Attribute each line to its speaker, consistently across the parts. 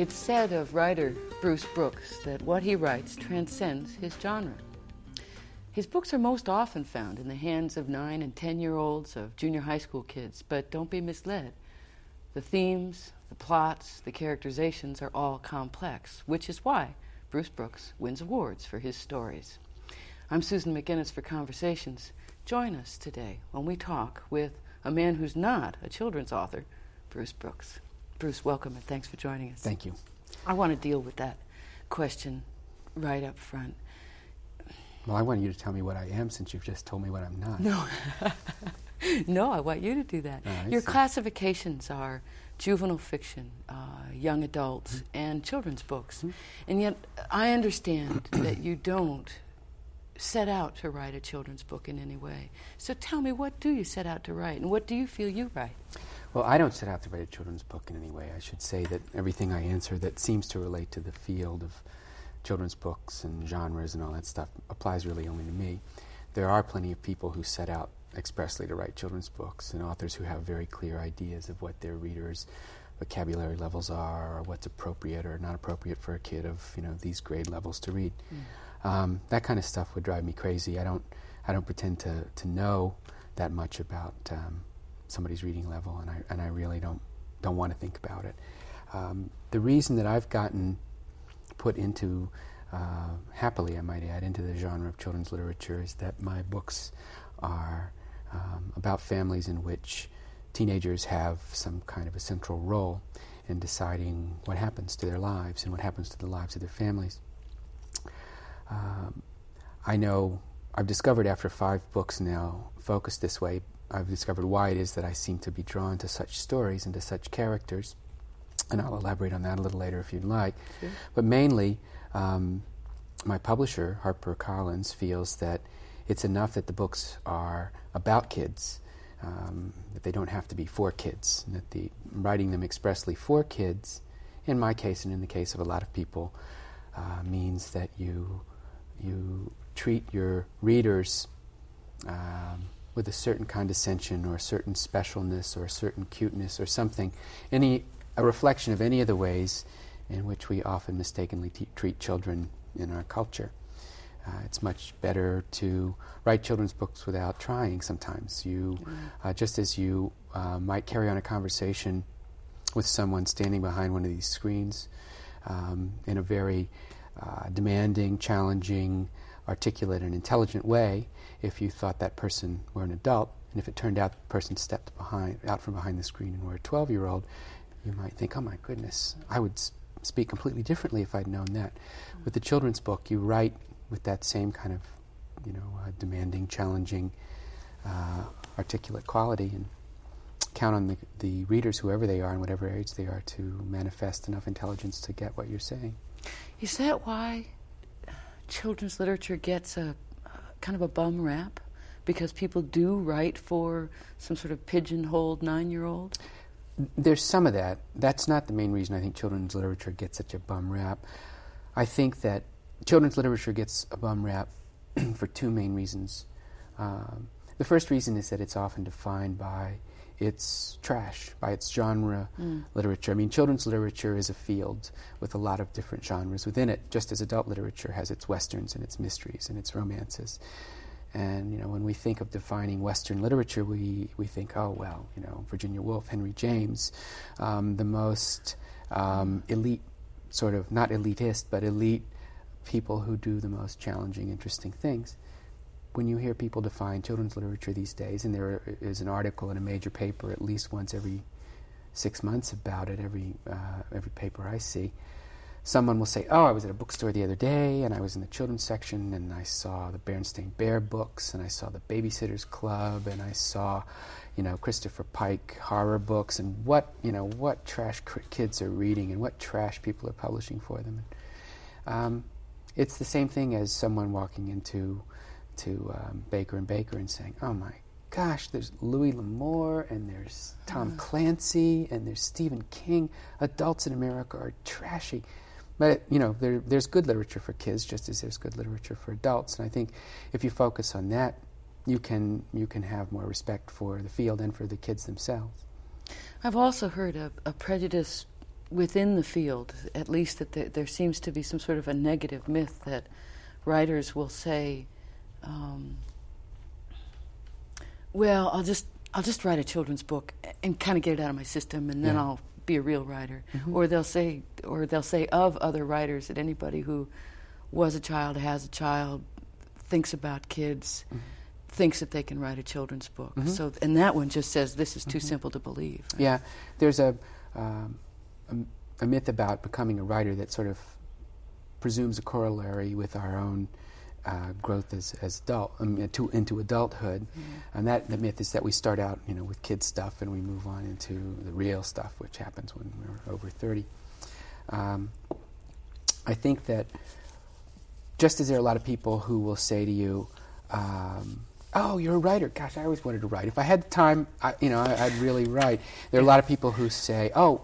Speaker 1: It's said of writer Bruce Brooks that what he writes transcends his genre. His books are most often found in the hands of 9 and 10-year-olds, of junior high school kids, but don't be misled. The themes, the plots, the characterizations are all complex, which is why Bruce Brooks wins awards for his stories. I'm Susan McGinnis for Conversations. Join us today when we talk with a man who's not a children's author, Bruce Brooks. Bruce, welcome and thanks for joining us.
Speaker 2: Thank you.
Speaker 1: I want to deal with that question right up front.
Speaker 2: Well, I want you to tell me what I am since you've just told me what I'm not.
Speaker 1: No. No, I want you to do that. Your classifications are juvenile fiction, young adults, and children's books. Mm-hmm. And yet I understand that you don't set out to write a children's book in any way. So tell me, what do you set out to write, and what do you feel you write?
Speaker 2: Well, I don't set out to write a children's book in any way. I should say that everything I answer that seems to relate to the field of children's books and genres and all that stuff applies really only to me. There are plenty of people who set out expressly to write children's books, and authors who have very clear ideas of what their readers' vocabulary levels are, or what's appropriate or not appropriate for a kid of these grade levels to read. That kind of stuff would drive me crazy. I don't pretend to know that much about somebody's reading level, and I really don't want to think about it. The reason that I've gotten put into, happily I might add, into the genre of children's literature is that my books are about families in which teenagers have some kind of a central role in deciding what happens to their lives and what happens to the lives of their families. I know I've discovered after 5 books now focused this way, I've discovered why it is that I seem to be drawn to such stories and to such characters, and I'll elaborate on that a little later if you'd like. Sure. But mainly, my publisher, HarperCollins, feels that it's enough that the books are about kids, that they don't have to be for kids, and that writing them expressly for kids, in my case and in the case of a lot of people, means that you treat your readers with a certain condescension or a certain specialness or a certain cuteness or something, a reflection of any of the ways in which we often mistakenly treat children in our culture. It's much better to write children's books without trying sometimes. Just as you might carry on a conversation with someone standing behind one of these screens in a very demanding, challenging, articulate, and intelligent way, if you thought that person were an adult, and if it turned out the person stepped out from behind the screen and were a 12-year-old, you might think, oh my goodness, I would speak completely differently if I'd known that. With the children's book, you write with that same kind of, demanding, challenging, articulate quality, and count on the readers, whoever they are and whatever age they are, to manifest enough intelligence to get what you're saying.
Speaker 1: Is that why children's literature gets a kind of a bum rap? Because people do write for some sort of pigeonholed 9-year-old?
Speaker 2: There's some of that. That's not the main reason I think children's literature gets such a bum rap. I think that children's literature gets a bum rap for 2 main reasons. The first reason is that it's often defined by its trash, by its genre literature. I mean, children's literature is a field with a lot of different genres within it, just as adult literature has its westerns and its mysteries and its romances. And, when we think of defining Western literature, we think, Virginia Woolf, Henry James, the most elite, sort of, not elitist, but elite people who do the most challenging, interesting things. When you hear people define children's literature these days, and there is an article in a major paper at least once every 6 months about it, every paper I see, someone will say, I was at a bookstore the other day, and I was in the children's section, and I saw the Berenstain Bear books, and I saw the Babysitter's Club, and I saw, Christopher Pike horror books, and what trash kids are reading, and what trash people are publishing for them. It's the same thing as someone walking into Baker and Baker and saying, oh my gosh, there's Louis L'Amour, and there's Tom Clancy, and there's Stephen King. Adults in America are trashy. But, there's good literature for kids just as there's good literature for adults. And I think if you focus on that, you can have more respect for the field and for the kids themselves.
Speaker 1: I've also heard a prejudice within the field, at least, that there seems to be some sort of a negative myth that writers will say, well, I'll just write a children's book and kind of get it out of my system, and then I'll be a real writer. Mm-hmm. Or they'll say of other writers that anybody who was a child, has a child, thinks about kids, thinks that they can write a children's book. Mm-hmm. So, and that one just says this is too simple to believe. Right?
Speaker 2: Yeah, there's a myth about becoming a writer that sort of presumes a corollary with our own growth as into adulthood, and the myth is that we start out, with kids stuff and we move on into the real stuff, which happens when we're over 30. I think that just as there are a lot of people who will say to you, "Oh, you're a writer. Gosh, I always wanted to write. If I had the time, I'd really write." There are a lot of people who say, "Oh,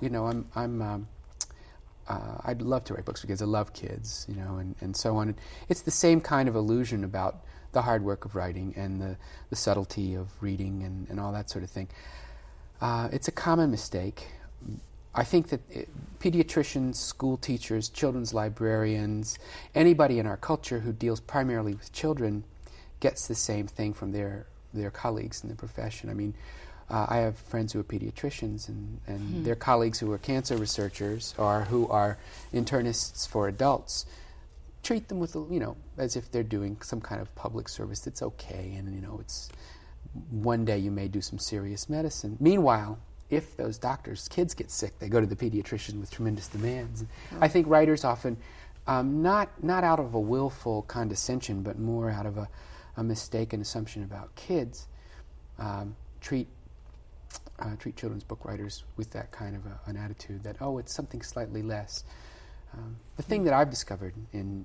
Speaker 2: I'd love to write books because I love kids, and so on." It's the same kind of illusion about the hard work of writing and the subtlety of reading and all that sort of thing. It's a common mistake. I think that pediatricians, school teachers, children's librarians, anybody in our culture who deals primarily with children gets the same thing from their colleagues in the profession. I mean, I have friends who are pediatricians and their colleagues who are cancer researchers or who are internists for adults treat them with, as if they're doing some kind of public service that's okay, and, it's one day you may do some serious medicine. Meanwhile, if those doctors' kids get sick, they go to the pediatrician with tremendous demands. I think writers often, not out of a willful condescension, but more out of a mistaken assumption about kids, treat children's book writers with that kind of an attitude that, it's something slightly less. The thing that I've discovered in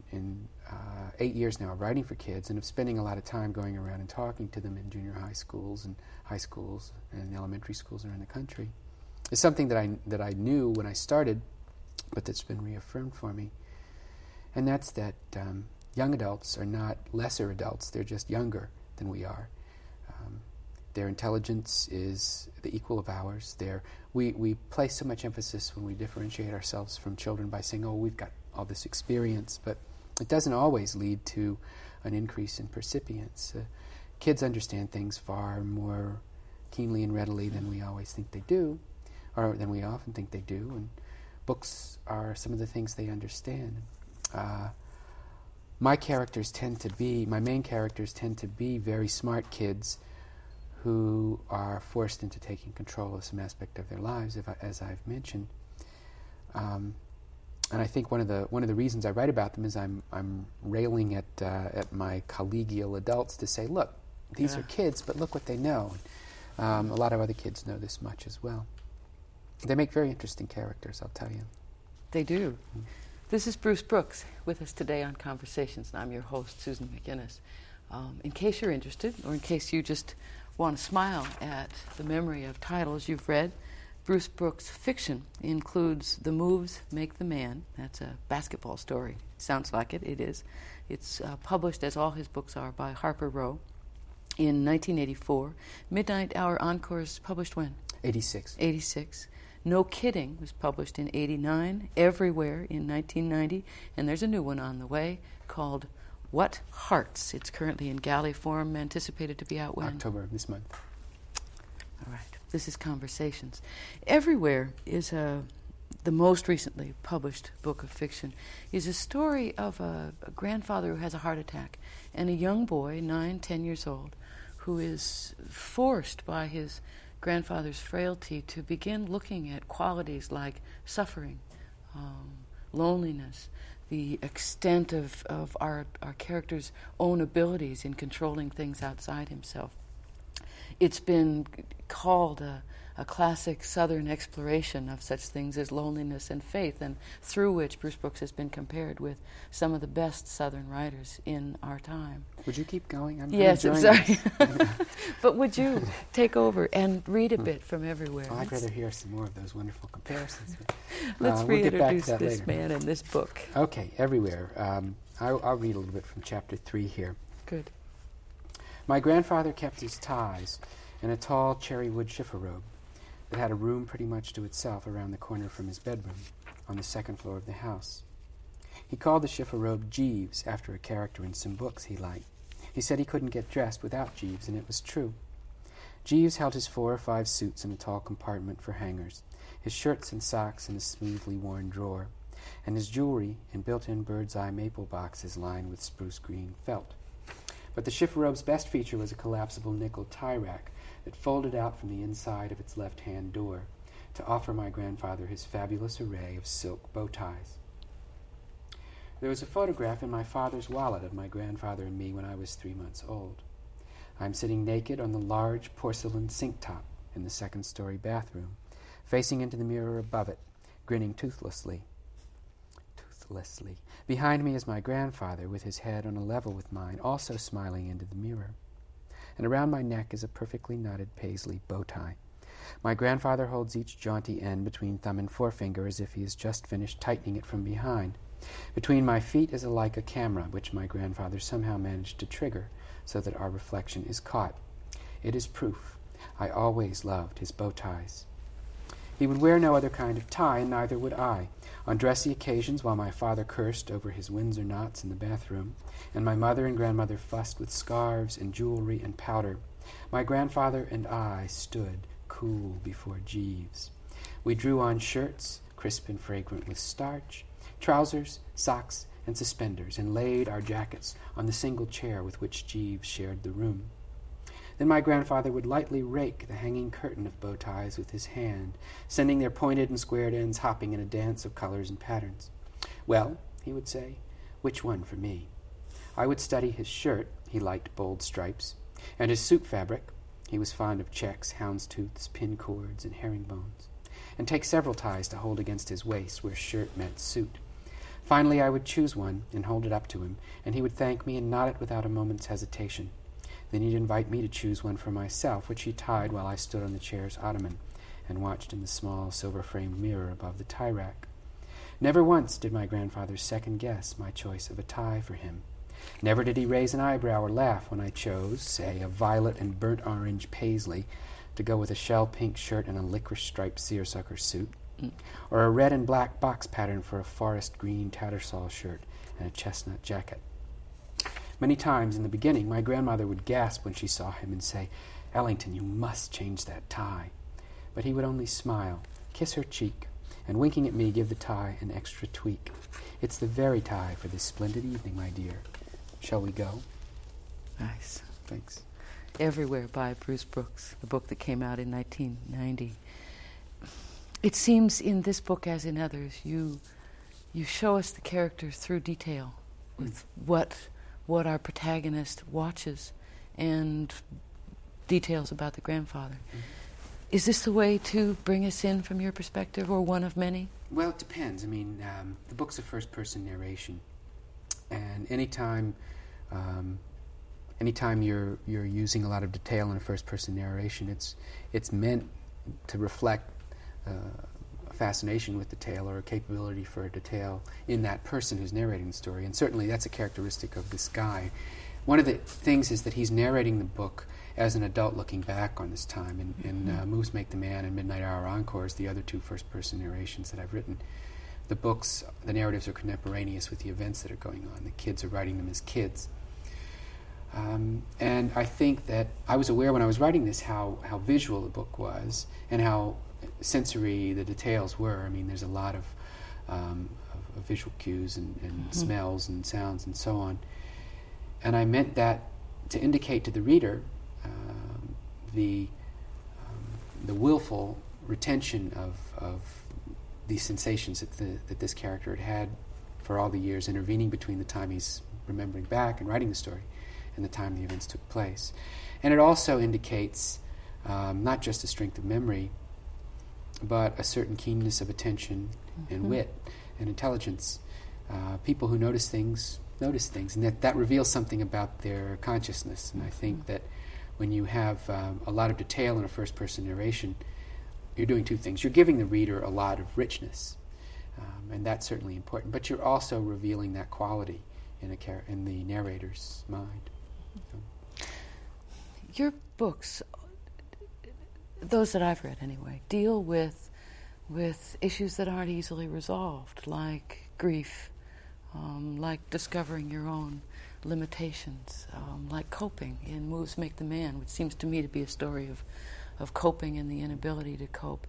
Speaker 2: 8 years now of writing for kids and of spending a lot of time going around and talking to them in junior high schools and high schools and elementary schools around the country is something that I knew when I started, but that's been reaffirmed for me. And that's that young adults are not lesser adults, they're just younger than we are. Their intelligence is the equal of ours. We place so much emphasis when we differentiate ourselves from children by saying, we've got all this experience, but it doesn't always lead to an increase in percipience. Kids understand things far more keenly and readily than we always think they do, or than we often think they do, and books are some of the things they understand. My main characters tend to be very smart kids who are forced into taking control of some aspect of their lives, as I've mentioned. And I think one of the reasons I write about them is I'm railing at my collegial adults to say, look, these are kids, but look what they know. A lot of other kids know this much as well. They make very interesting characters, I'll tell you.
Speaker 1: They do. This is Bruce Brooks with us today on Conversations, and I'm your host, Susan McGinnis. In case you're interested, or in case you just want to smile at the memory of titles you've read, Bruce Brooks' fiction includes The Moves Make the Man. That's a basketball story. Sounds like it. It is. It's published, as all his books are, by Harper Row in 1984. Midnight Hour Encores published when?
Speaker 2: 86.
Speaker 1: No Kidding was published in 89. Everywhere in 1990. And there's a new one on the way called What Hearts? It's currently in galley form, anticipated to be out when?
Speaker 2: October of this month.
Speaker 1: All right. This is Conversations. Everywhere is the most recently published book of fiction, is a story of a grandfather who has a heart attack and a young boy, 9-10 years old, who is forced by his grandfather's frailty to begin looking at qualities like suffering, loneliness, the extent of our character's own abilities in controlling things outside himself. It's been called a classic Southern exploration of such things as loneliness and faith, and through which Bruce Brooks has been compared with some of the best Southern writers in our time.
Speaker 2: Would you keep going?
Speaker 1: Yes, I'm sorry. But would you take over and read a bit from Everywhere?
Speaker 2: I'd rather hear some more of those wonderful comparisons.
Speaker 1: Let's reintroduce this later. Man and this book.
Speaker 2: Okay, Everywhere. I'll read a little bit from chapter 3 here.
Speaker 1: Good.
Speaker 2: My grandfather kept his ties in a tall cherry wood chiffon robe that had a room pretty much to itself around the corner from his bedroom, on the second floor of the house. He called the chiffon-robe Jeeves, after a character in some books he liked. He said he couldn't get dressed without Jeeves, and it was true. Jeeves held his 4 or 5 suits in a tall compartment for hangers, his shirts and socks in a smoothly worn drawer, and his jewelry in built-in bird's-eye maple boxes lined with spruce green felt. But the chiffon-robe's best feature was a collapsible nickel tie rack that folded out from the inside of its left-hand door to offer my grandfather his fabulous array of silk bow ties. There was a photograph in my father's wallet of my grandfather and me when I was 3 months old. I'm sitting naked on the large porcelain sink top in the second-story bathroom, facing into the mirror above it, grinning toothlessly. Behind me is my grandfather, with his head on a level with mine, also smiling into the mirror. And around my neck is a perfectly knotted paisley bow tie. My grandfather holds each jaunty end between thumb and forefinger as if he has just finished tightening it from behind. Between my feet is a Leica camera, which my grandfather somehow managed to trigger so that our reflection is caught. It is proof. I always loved his bow ties. He would wear no other kind of tie, and neither would I. On dressy occasions, while my father cursed over his Windsor knots in the bathroom, and my mother and grandmother fussed with scarves and jewelry and powder, my grandfather and I stood cool before Jeeves. We drew on shirts, crisp and fragrant with starch, trousers, socks, and suspenders, and laid our jackets on the single chair with which Jeeves shared the room. Then my grandfather would lightly rake the hanging curtain of bow ties with his hand, sending their pointed and squared ends hopping in a dance of colors and patterns. "Well," he would say, "which one for me?" I would study his shirt, he liked bold stripes, and his suit fabric, he was fond of checks, houndstooths, pin cords, and herringbones, and take several ties to hold against his waist where shirt met suit. Finally, I would choose one and hold it up to him, and he would thank me and nod it without a moment's hesitation. Then he'd invite me to choose one for myself, which he tied while I stood on the chair's ottoman and watched in the small silver-framed mirror above the tie rack. Never once did my grandfather second-guess my choice of a tie for him. Never did he raise an eyebrow or laugh when I chose, say, a violet and burnt-orange paisley to go with a shell-pink shirt and a licorice-striped seersucker suit, or a red and black box pattern for a forest-green tattersall shirt and a chestnut jacket. Many times in the beginning, my grandmother would gasp when she saw him and say, "Ellington, you must change that tie." But he would only smile, kiss her cheek, and winking at me, give the tie an extra tweak. "It's the very tie for this splendid evening, my dear. Shall we go?"
Speaker 1: Nice.
Speaker 2: Thanks.
Speaker 1: Everywhere by Bruce Brooks, the book that came out in 1990. It seems in this book, as in others, you show us the characters through detail, with what our protagonist watches and details about the grandfather. Is this the way to bring us in from your perspective, or one of many?
Speaker 2: Well, it depends. I mean, the book's a first-person narration, and anytime you're using a lot of detail in a first-person narration, it's meant to reflect a fascination with detail or a capability for detail in that person who's narrating the story. And certainly that's a characteristic of this guy. One of the things is that he's narrating the book as an adult looking back on this time. In Moves Make the Man and Midnight Hour Encores, the other 2 first-person narrations that I've written, the narratives are contemporaneous with the events that are going on. The kids are writing them as kids. And I think that I was aware when I was writing this how visual the book was and how sensory the details were. I mean, there's a lot of visual cues and smells and sounds and so on. And I meant that to indicate to the reader the willful retention of these sensations that this character had for all the years intervening between the time he's remembering back and writing the story and the time the events took place. And it also indicates not just a strength of memory, but a certain keenness of attention and wit and intelligence. People who notice things, and that reveals something about their consciousness. And I think that when you have a lot of detail in a first-person narration, you're doing 2 things. You're giving the reader a lot of richness, and that's certainly important, but you're also revealing that quality in the narrator's mind.
Speaker 1: Your books, those that I've read anyway, deal with issues that aren't easily resolved, like grief, like discovering your own limitations, like coping in Moves Make the Man, which seems to me to be a story of coping and the inability to cope.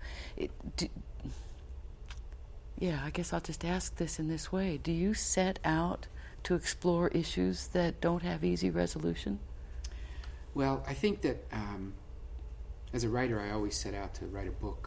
Speaker 1: I guess I'll just ask this in this way. Do you set out to explore issues that don't have easy resolution?
Speaker 2: Well, I think that as a writer, I always set out to write a book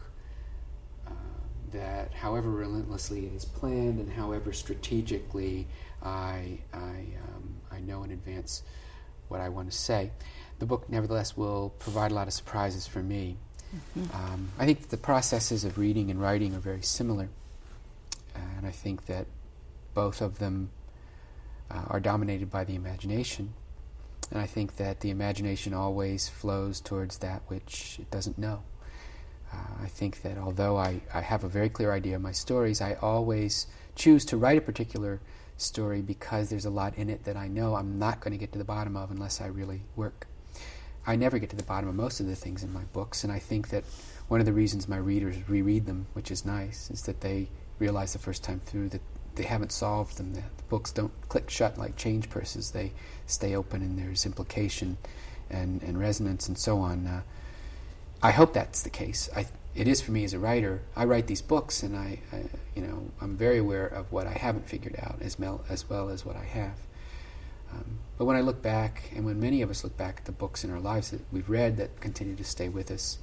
Speaker 2: that, however relentlessly it is planned and however strategically I know in advance what I want to say, the book nevertheless will provide a lot of surprises for me. Mm-hmm. I think that the processes of reading and writing are very similar, and I think that both of them are dominated by the imagination, and I think that the imagination always flows towards that which it doesn't know. I think that although I have a very clear idea of my stories, I always choose to write a particular story because there's a lot in it that I know I'm not going to get to the bottom of unless I really work. I never get to the bottom of most of the things in my books, and I think that one of the reasons my readers reread them, which is nice, is that they realize the first time through that they haven't solved them, that the books don't click shut like change purses. They stay open, and there's implication and resonance and so on. I hope that's the case. It is for me as a writer. I write these books, and I'm very aware of what I haven't figured out as well as what I have. But when I look back, and when many of us look back at the books in our lives that we've read that continue to stay with us,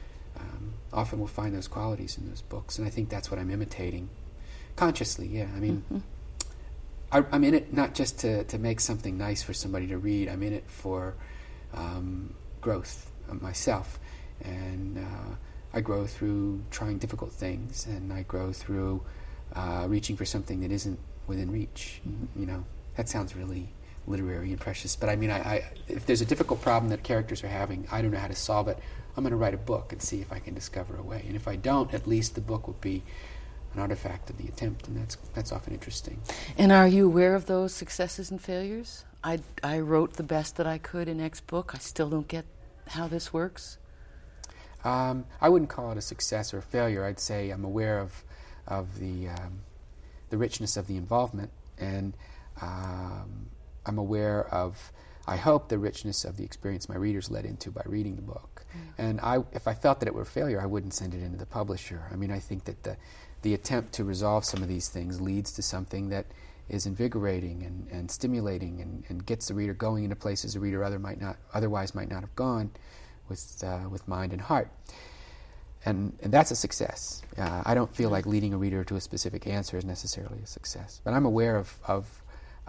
Speaker 2: often we'll find those qualities in those books, and I think that's what I'm imitating. Consciously, yeah. I mean, mm-hmm. I'm in it not just to make something nice for somebody to read. I'm in it for growth of myself. And I grow through trying difficult things, and I grow through reaching for something that isn't within reach. Mm-hmm. That sounds really literary and precious, but I mean, if there's a difficult problem that characters are having, I don't know how to solve it. I'm going to write a book and see if I can discover a way. And if I don't, at least the book will be an artifact of the attempt, and that's often interesting. And
Speaker 1: are you aware of those successes and failures? I wrote the best that I could in X book. I still don't get how this works.
Speaker 2: I wouldn't call it a success or a failure. I'd say I'm aware of the richness of the involvement, and I'm aware of, I hope, the richness of the experience my readers led into by reading the book. And if I felt that it were a failure, I wouldn't send it into the publisher. I mean, I think that the attempt to resolve some of these things leads to something that is invigorating and stimulating and gets the reader going into places a reader otherwise might not have gone with mind and heart. And that's a success. I don't feel like leading a reader to a specific answer is necessarily a success. But I'm aware of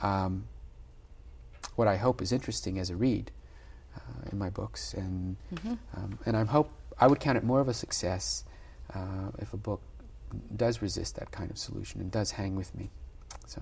Speaker 2: what I hope is interesting as a read in my books, and I would count it more of a success if a book does resist that kind of solution and does hang with me. So.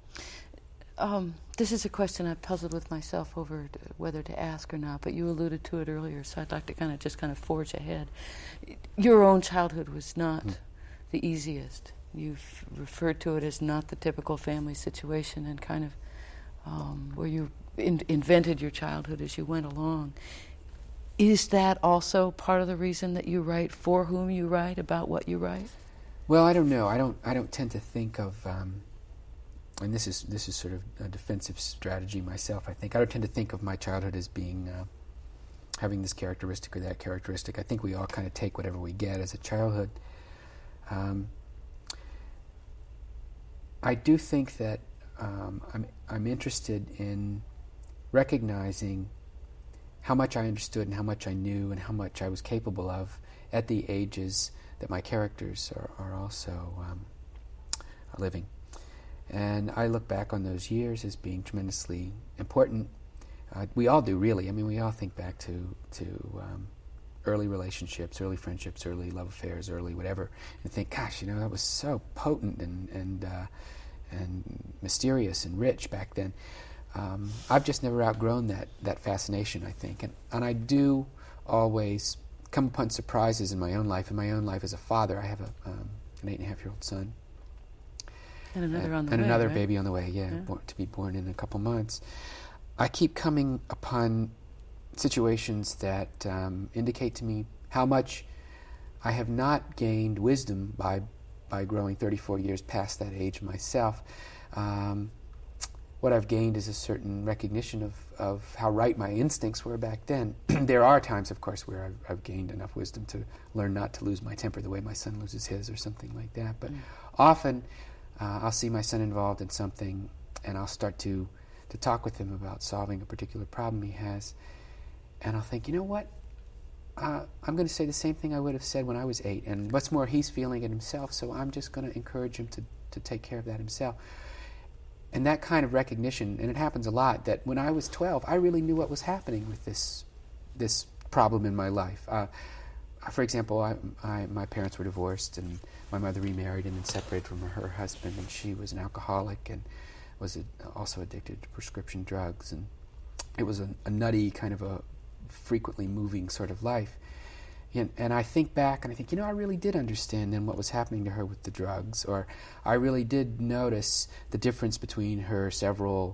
Speaker 1: This is a question I've puzzled with myself over whether to ask or not, but you alluded to it earlier, so I'd like to kind of forge ahead. Your own childhood was not the easiest. You've referred to it as not the typical family situation, and kind of where you invented your childhood as you went along. Is that also part of the reason that you write for whom you write, about what you write?
Speaker 2: Well, I don't know. I don't tend to think of, and this is sort of a defensive strategy myself, I think. I don't tend to think of my childhood as being having this characteristic or that characteristic. I think we all kind of take whatever we get as a childhood. I do think that I'm interested in recognizing how much I understood and how much I knew and how much I was capable of at the ages that my characters are also living. And I look back on those years as being tremendously important. We all do, really. I mean, we all think back to early relationships, early friendships, early love affairs, early whatever, and think, gosh, that was so potent and mysterious and rich back then. I've just never outgrown that fascination, I think. And I do always come upon surprises in my own life. In my own life as a father, I have an 8.5-year-old son.
Speaker 1: And another on the way,
Speaker 2: and another
Speaker 1: right?
Speaker 2: baby on the way, yeah. To be born in a couple months. I keep coming upon situations that indicate to me how much I have not gained wisdom by growing 34 years past that age myself. What I've gained is a certain recognition of how right my instincts were back then. There are times, of course, where I've gained enough wisdom to learn not to lose my temper the way my son loses his or something like that. But often I'll see my son involved in something, and I'll start to talk with him about solving a particular problem he has. And I'll think, you know what? I'm going to say the same thing I would have said when I was 8. And what's more, he's feeling it himself, so I'm just going to encourage him to take care of that himself. And that kind of recognition, and it happens a lot, that when I was 12, I really knew what was happening with this problem in my life. For example, my parents were divorced, and my mother remarried and then separated from her husband, and she was an alcoholic and was also addicted to prescription drugs. And it was a nutty, kind of a frequently moving sort of life. And I think back and I think, I really did understand then what was happening to her with the drugs, or I really did notice the difference between her several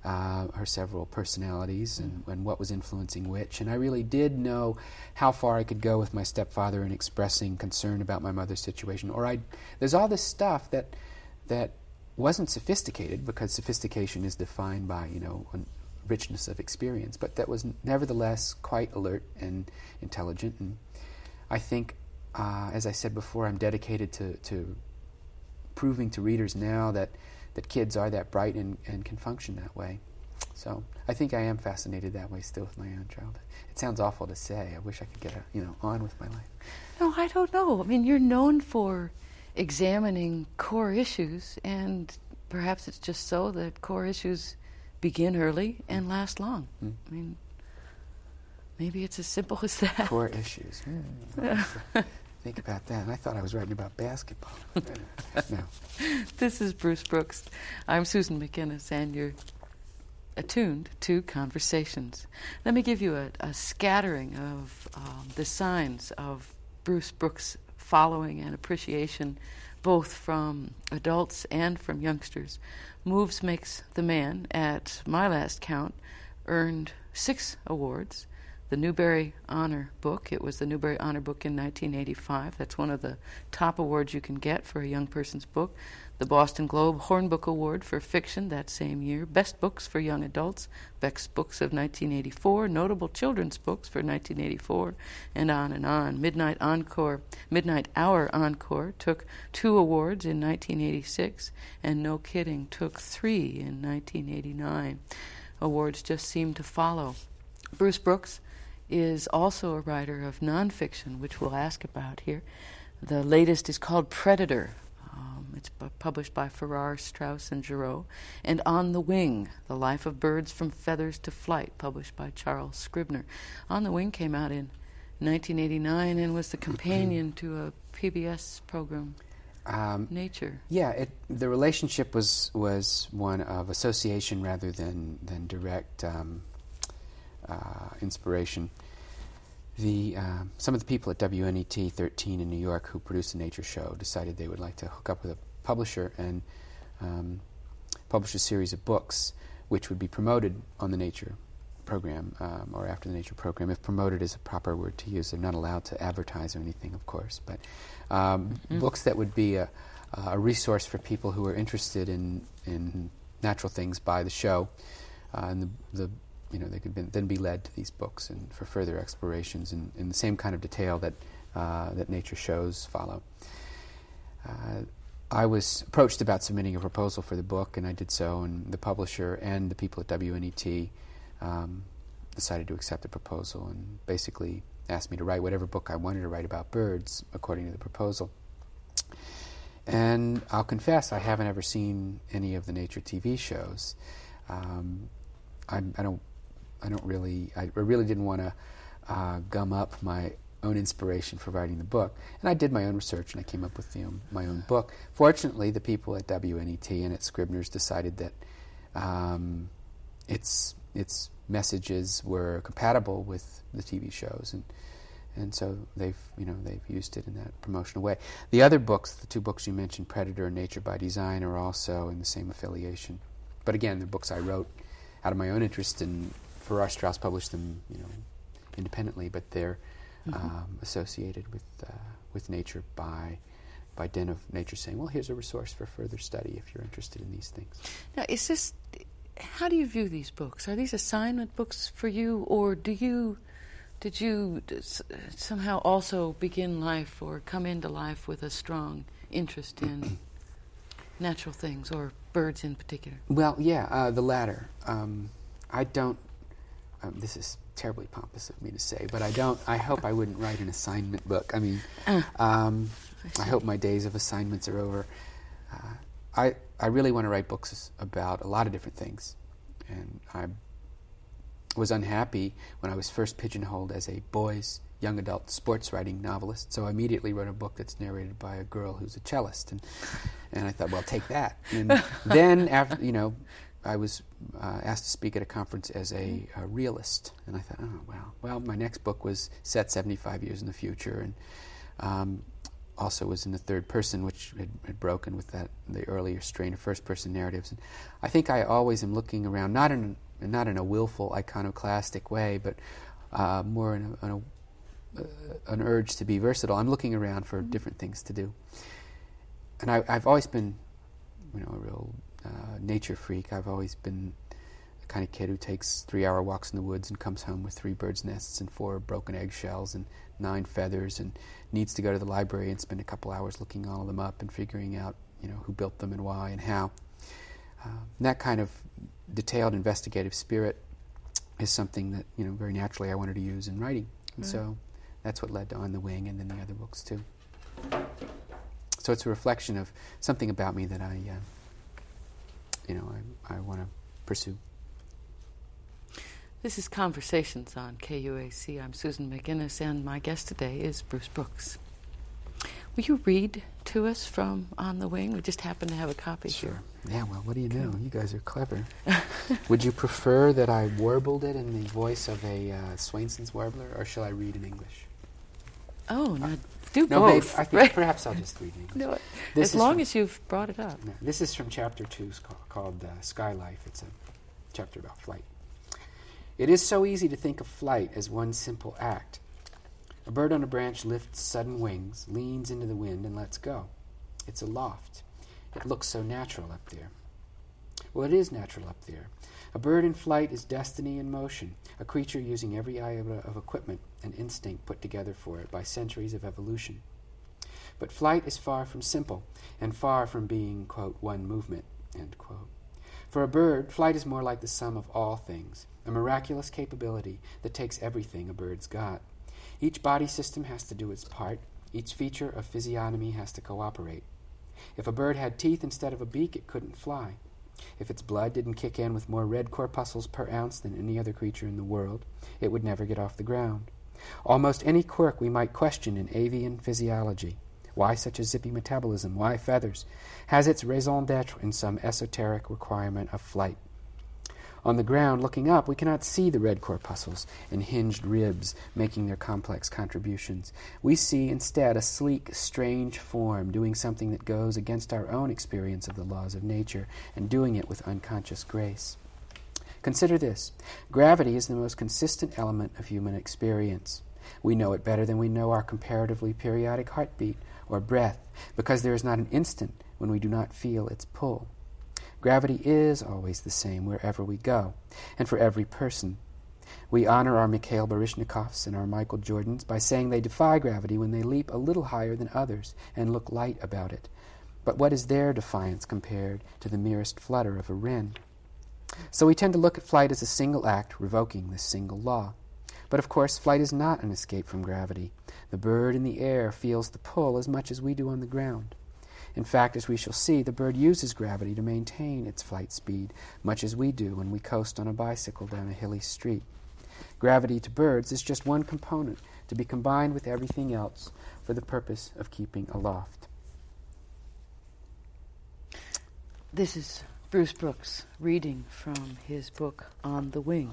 Speaker 2: personalities and what was influencing which. And I really did know how far I could go with my stepfather in expressing concern about my mother's situation. There's all this stuff that wasn't sophisticated, because sophistication is defined by, a richness of experience, but that was nevertheless quite alert and intelligent. And I think, as I said before, I'm dedicated to proving to readers now that kids are that bright and can function that way. So I think I am fascinated that way still with my own childhood. It sounds awful to say. I wish I could get on with my life.
Speaker 1: No, I don't know. I mean, you're known for examining core issues, and perhaps it's just so that core issues begin early and last long. I mean, maybe it's as simple as that.
Speaker 2: Core issues. Think about that. And I thought I was writing about basketball. No.
Speaker 1: This is Bruce Brooks. I'm Susan McInnes, and you're attuned to Conversations. Let me give you a scattering of the signs of Bruce Brooks' following and appreciation, both from adults and from youngsters. Moves Makes the Man, at my last count, earned 6 awards. The Newbery Honor Book, it was the Newbery Honor Book in 1985. That's one of the top awards you can get for a young person's book. The Boston Globe Hornbook Award for Fiction that same year. Best Books for Young Adults, Beck's Books of 1984. Notable Children's Books for 1984, and on and on. Midnight Hour Encore took 2 awards in 1986, and No Kidding took 3 in 1989. Awards just seem to follow. Bruce Brooks is also a writer of nonfiction, which we'll ask about here. The latest is called Predator. It's published by Farrar, Straus, and Giroux. And On the Wing, The Life of Birds from Feathers to Flight, published by Charles Scribner. On the Wing came out in 1989 and was the companion to a PBS program, Nature.
Speaker 2: Yeah, the relationship was one of association rather than direct inspiration. Some of the people at WNET 13 in New York who produced the Nature show decided they would like to hook up with a publisher and publish a series of books which would be promoted on the Nature program, or after the Nature program. If promoted is a proper word to use, they're not allowed to advertise or anything, of course, but books that would be a resource for people who are interested in natural things by the show, and they could then be led to these books and for further explorations in the same kind of detail that Nature shows follow. I was approached about submitting a proposal for the book, and I did so, and the publisher and the people at WNET decided to accept the proposal and basically asked me to write whatever book I wanted to write about birds according to the proposal. And I'll confess, I haven't ever seen any of the Nature TV shows. I really didn't want to gum up my own inspiration for writing the book. And I did my own research, and I came up with my own book. Fortunately, the people at WNET and at Scribner's decided that its messages were compatible with the TV shows, and so they've used it in that promotional way. The other books, the 2 books you mentioned, Predator and Nature by Design, are also in the same affiliation. But again, they're books I wrote out of my own interest, and Farrar Straus published them, independently. But they're associated with nature by dint of nature saying, well, here's a resource for further study if you're interested in these things.
Speaker 1: Now, how do you view these books? Are these assignment books for you, or did you somehow also begin life or come into life with a strong interest in natural things, or birds in particular?
Speaker 2: Well, yeah, the latter. I don't, this is terribly pompous of me to say, but I hope I wouldn't write an assignment book. I mean, I hope my days of assignments are over. I really want to write books about a lot of different things. And I was unhappy when I was first pigeonholed as a boys' young adult sports writing novelist, so I immediately wrote a book that's narrated by a girl who's a cellist. And I thought, well, take that. And then, after, I was asked to speak at a conference as a realist. And I thought, well, my next book was set 75 years in the future, and also was in the third person, which had broken with the earlier strain of first-person narratives. And I think I always am looking around, not in a willful iconoclastic way, but more in an urge to be versatile. I'm looking around for different things to do. And I've always been, a real nature freak. I've always been the kind of kid who takes 3-hour walks in the woods and comes home with 3 birds' nests and 4 broken eggshells and 9 feathers, and needs to go to the library and spend a couple hours looking all of them up and figuring out, who built them and why and how. That kind of detailed investigative spirit is something that, very naturally I wanted to use in writing. And so that's what led to On the Wing and then the other books too. So it's a reflection of something about me that I want to pursue.
Speaker 1: This is Conversations on KUAC. I'm Susan McInnes, and my guest today is Bruce Brooks. Will you read to us from On the Wing? We just happen to have a copy here.
Speaker 2: Yeah, well, what do you know? You guys are clever. Would you prefer that I warbled it in the voice of a Swainson's warbler, or shall I read in English?
Speaker 1: Oh, no, do
Speaker 2: no,
Speaker 1: both.
Speaker 2: Babe, I think perhaps I'll just read in English.
Speaker 1: No, as long as you've brought it up.
Speaker 2: No, this is from Chapter 2, called Sky Life. It's a chapter about flight. It is so easy to think of flight as one simple act. A bird on a branch lifts sudden wings, leans into the wind, and lets go. It's aloft. It looks so natural up there. Well, it is natural up there. A bird in flight is destiny in motion, a creature using every iota of equipment and instinct put together for it by centuries of evolution. But flight is far from simple, and far from being, quote, one movement, end quote. For a bird, flight is more like the sum of all things, a miraculous capability that takes everything a bird's got. Each body system has to do its part. Each feature of physiognomy has to cooperate. If a bird had teeth instead of a beak, it couldn't fly. If its blood didn't kick in with more red corpuscles per ounce than any other creature in the world, it would never get off the ground. Almost any quirk we might question in avian physiology, why such a zippy metabolism, why feathers, has its raison d'etre in some esoteric requirement of flight. On the ground, looking up, we cannot see the red corpuscles and hinged ribs making their complex contributions. We see instead a sleek, strange form doing something that goes against our own experience of the laws of nature, and doing it with unconscious grace. Consider this. Gravity is the most consistent element of human experience. We know it better than we know our comparatively periodic heartbeat or breath, because there is not an instant when we do not feel its pull. Gravity is always the same wherever we go, and for every person. We honor our Mikhail Baryshnikovs and our Michael Jordans by saying they defy gravity when they leap a little higher than others and look light about it. But what is their defiance compared to the merest flutter of a wren? So we tend to look at flight as a single act revoking this single law. But of course, flight is not an escape from gravity. The bird in the air feels the pull as much as we do on the ground. In fact, as we shall see, the bird uses gravity to maintain its flight speed, much as we do when we coast on a bicycle down a hilly street. Gravity to birds is just one component to be combined with everything else for the purpose of keeping aloft.
Speaker 1: This is Bruce Brooks reading from his book On the Wing.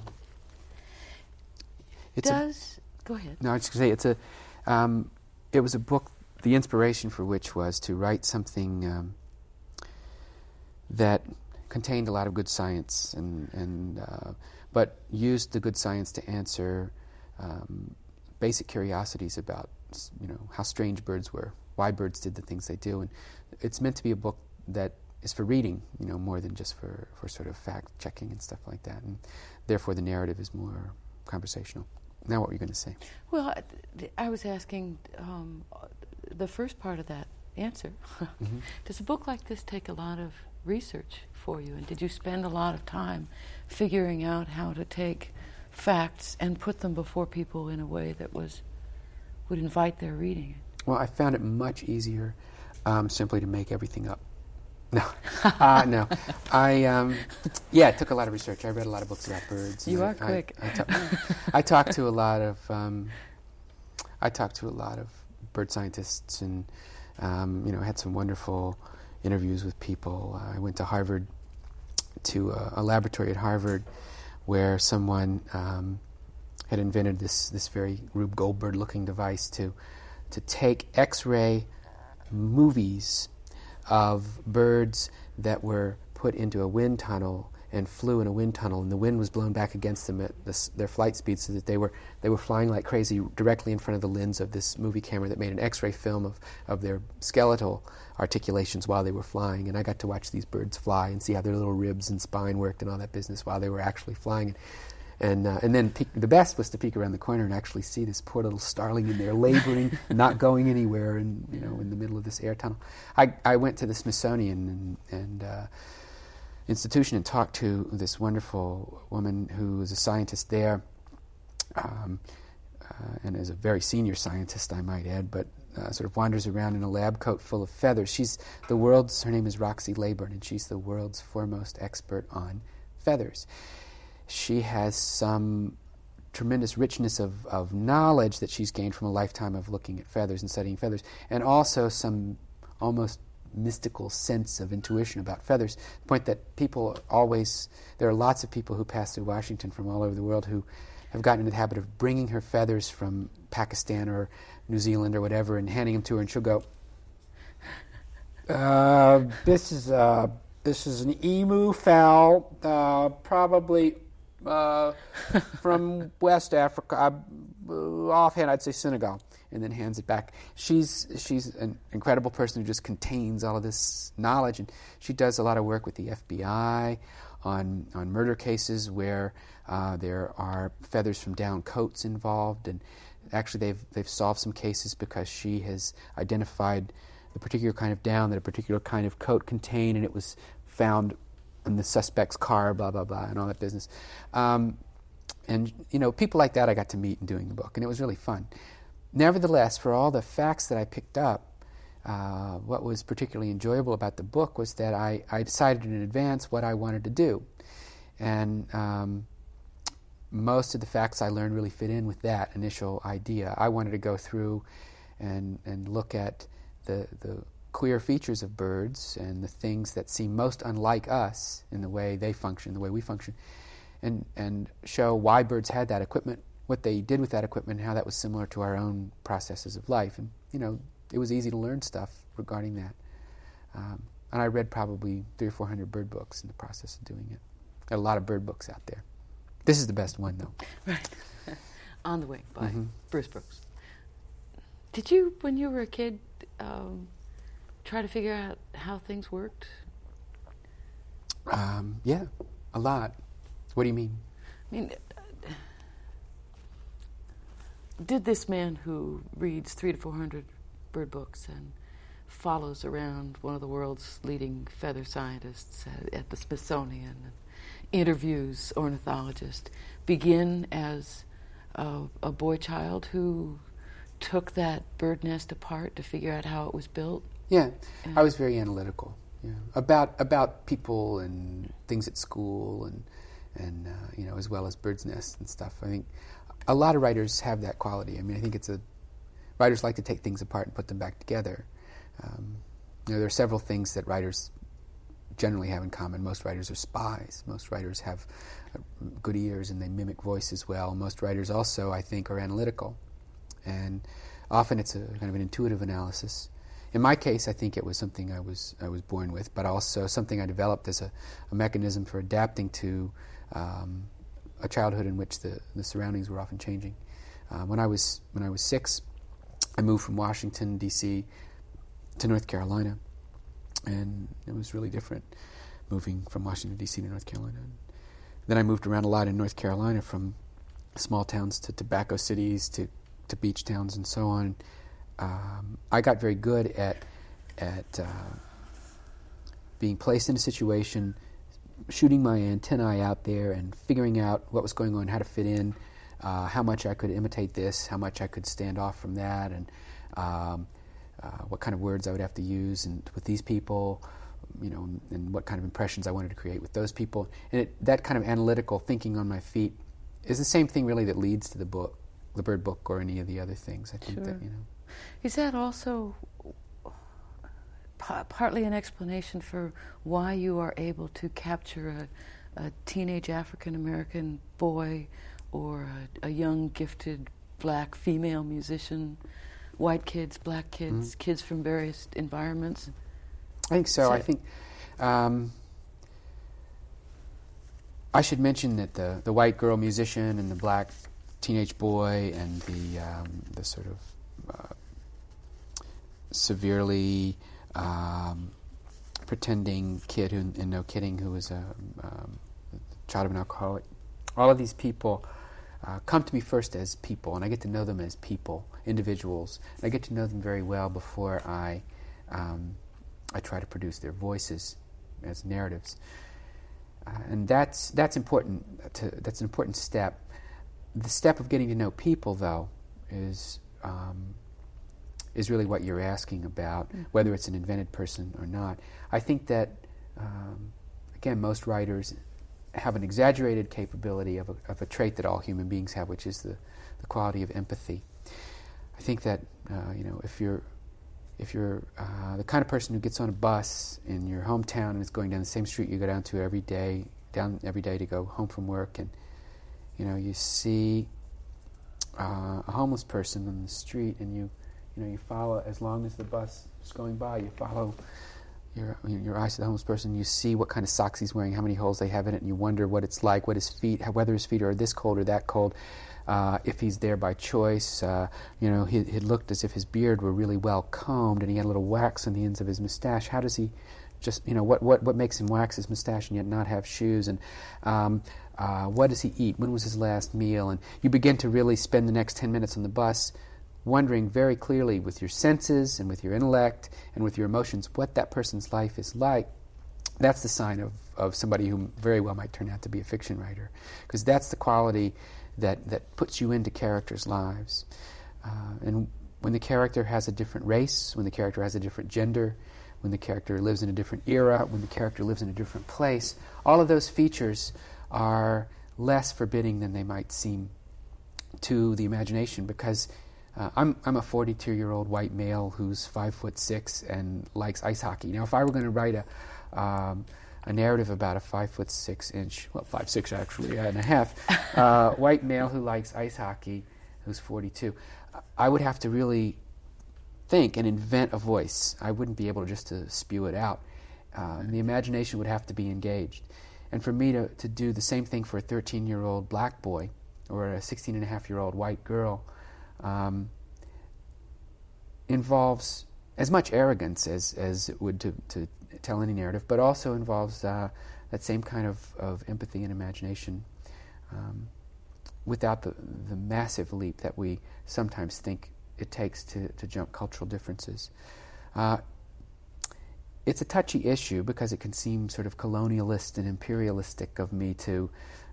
Speaker 1: Go ahead.
Speaker 2: No, I was just going to say it was a book. The inspiration for which was to write something that contained a lot of good science, but used the good science to answer basic curiosities about, how strange birds were, why birds did the things they do. And it's meant to be a book that is for reading, more than just for sort of fact-checking and stuff like that. And therefore the narrative is more conversational. Now what were you going to say?
Speaker 1: Well, I was asking the first part of that answer. Mm-hmm. Does a book like this take a lot of research for you? And did you spend a lot of time figuring out how to take facts and put them before people in a way that would invite their reading?
Speaker 2: Well, I found it much easier simply to make everything up. No, no. It took a lot of research. I read a lot of books about birds.
Speaker 1: You are quick.
Speaker 2: I talked to a lot of bird scientists, and had some wonderful interviews with people. I went to Harvard, to a laboratory at Harvard, where someone had invented this very Rube Goldberg-looking device to take X-ray movies of birds that were put into a wind tunnel and flew in a wind tunnel, and the wind was blown back against them at their flight speed, so that they were flying like crazy directly in front of the lens of this movie camera that made an X-ray film of their skeletal articulations while they were flying. And I got to watch these birds fly and see how their little ribs and spine worked and all that business while they were actually flying. And then the best was to peek around the corner and actually see this poor little starling in there laboring, not going anywhere, and in the middle of this air tunnel. I went to the Smithsonian and institution and talked to this wonderful woman who is a scientist there, and is a very senior scientist, I might add, but sort of wanders around in a lab coat full of feathers. Her name is Roxy Layburn, and she's the world's foremost expert on feathers. She has some tremendous richness of knowledge that she's gained from a lifetime of looking at feathers and studying feathers, and also some almost mystical sense of intuition about feathers. The point that there are lots of people who pass through Washington from all over the world who have gotten into the habit of bringing her feathers from Pakistan or New Zealand or whatever and handing them to her, and she'll go, this is an emu fowl, probably from West Africa. Offhand, I'd say Senegal, and then hands it back. She's an incredible person who just contains all of this knowledge, and she does a lot of work with the FBI on murder cases where there are feathers from down coats involved, and actually they've solved some cases because she has identified the particular kind of down that a particular kind of coat contained, and it was found in the suspect's car, blah, blah, blah, and all that business. And people like that I got to meet in doing the book, and it was really fun. Nevertheless, for all the facts that I picked up, what was particularly enjoyable about the book was that I decided in advance what I wanted to do. And most of the facts I learned really fit in with that initial idea. I wanted to go through and look at the queer features of birds and the things that seem most unlike us in the way they function, the way we function, and show why birds had that equipment, what they did with that equipment, and how that was similar to our own processes of life. And, it was easy to learn stuff regarding that. And I read probably 300 or 400 bird books in the process of doing it. There are a lot of bird books out there. This is the best one, though.
Speaker 1: Right. On the Wing by Bruce Brooks. Did you, when you were a kid, try to figure out how things worked?
Speaker 2: Yeah, a lot. What do you mean?
Speaker 1: I mean, did this man who reads 300 to 400 bird books and follows around one of the world's leading feather scientists at the Smithsonian and interviews ornithologists begin as a boy child who took that bird nest apart to figure out how it was built?
Speaker 2: Yeah, I was very analytical. Yeah, about people and things at school and as well as birds' nests and stuff. I think a lot of writers have that quality. I mean, I think writers like to take things apart and put them back together. There are several things that writers generally have in common. Most writers are spies. Most writers have good ears and they mimic voices well. Most writers also, I think, are analytical. And often it's a kind of an intuitive analysis. In my case, I think it was something I was born with, but also something I developed as a mechanism for adapting to a childhood in which the surroundings were often changing. When I was 6, I moved from Washington, D.C. to North Carolina, and it was really different moving from Washington, D.C. to North Carolina. Then I moved around a lot in North Carolina, from small towns to tobacco cities to beach towns and so on. I got very good at being placed in a situation, shooting my antennae out there and figuring out what was going on, how to fit in, how much I could imitate this, how much I could stand off from that, and what kind of words I would have to use and with these people, and what kind of impressions I wanted to create with those people. And that kind of analytical thinking on my feet is the same thing really that leads to the book, the Bird Book, or any of the other things. I think that,
Speaker 1: Is that also partly an explanation for why you are able to capture a teenage African-American boy or a young, gifted black female musician, white kids, black kids, kids from various environments?
Speaker 2: I think so. I think I should mention that the white girl musician and the black teenage boy and the sort of severely pretending kid who, in No Kidding, who was a child of an alcoholic, all of these people come to me first as people, and I get to know them as people, individuals. And I get to know them very well before I try to produce their voices as narratives, and that's important. That's an important step. The step of getting to know people, though, is really what you're asking about, whether it's an invented person or not. I think that again, most writers have an exaggerated capability of a trait that all human beings have, which is the quality of empathy. I think that if you're the kind of person who gets on a bus in your hometown and is going down the same street you go down every day to go home from work, and you see a homeless person on the street, and you follow, as long as the bus is going by, you follow your eyes to the homeless person. You see what kind of socks he's wearing, how many holes they have in it, and you wonder what it's like, what his feet, whether his feet are this cold or that cold. If he's there by choice, he looked as if his beard were really well combed, and he had a little wax on the ends of his mustache. How does he just, what makes him wax his mustache and yet not have shoes? And what does he eat? When was his last meal? And you begin to really spend the next 10 minutes on the bus wondering very clearly with your senses and with your intellect and with your emotions what that person's life is like. That's the sign of somebody who very well might turn out to be a fiction writer, because that's the quality that puts you into characters' lives. And when the character has a different race, when the character has a different gender, when the character lives in a different era, when the character lives in a different place, all of those features are less forbidding than they might seem to the imagination, because I'm a 42-year-old white male who's 5'6" and likes ice hockey. Now, if I were going to write a narrative about a 5'6" 5'6" actually and a half, white male who likes ice hockey, who's 42, I would have to really think and invent a voice. I wouldn't be able just to spew it out. The imagination would have to be engaged. And for me to do the same thing for a 13-year-old black boy or a 16-and-a-half-year-old white girl involves as much arrogance as it would to tell any narrative, but also involves that same kind of empathy and imagination without the massive leap that we sometimes think it takes to jump cultural differences. It's a touchy issue because it can seem sort of colonialist and imperialistic of me to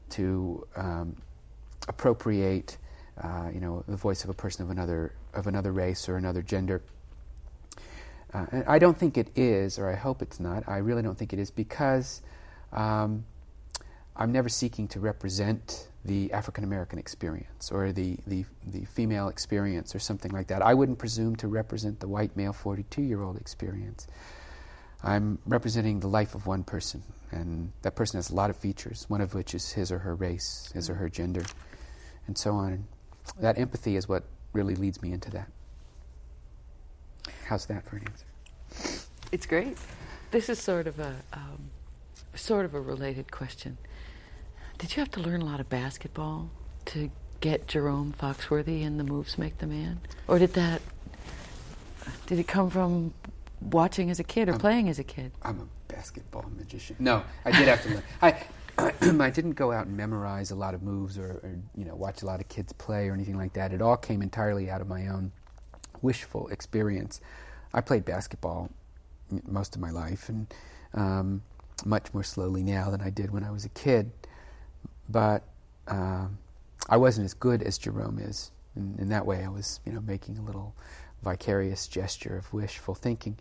Speaker 2: appropriate the voice of a person of another race or another gender. And I don't think it is, or I hope it's not. I really don't think it is, because I'm never seeking to represent the African American experience or the female experience or something like that. I wouldn't presume to represent the white male 42-year-old experience. I'm representing the life of one person, and that person has a lot of features, one of which is his or her race, his or her gender, and so on. That empathy is what really leads me into that. How's that for an answer?
Speaker 1: It's great. This is sort of a related question. Did you have to learn a lot of basketball to get Jerome Foxworthy in The Moves Make the Man? Or did it come from watching as a kid or playing as a kid?
Speaker 2: I'm a basketball magician. No, I did have to learn. I didn't go out and memorize a lot of moves or watch a lot of kids play or anything like that. It all came entirely out of my own wishful experience. I played basketball most of my life, and much more slowly now than I did when I was a kid. But I wasn't as good as Jerome is. In that way, I was, making a little vicarious gesture of wishful thinking.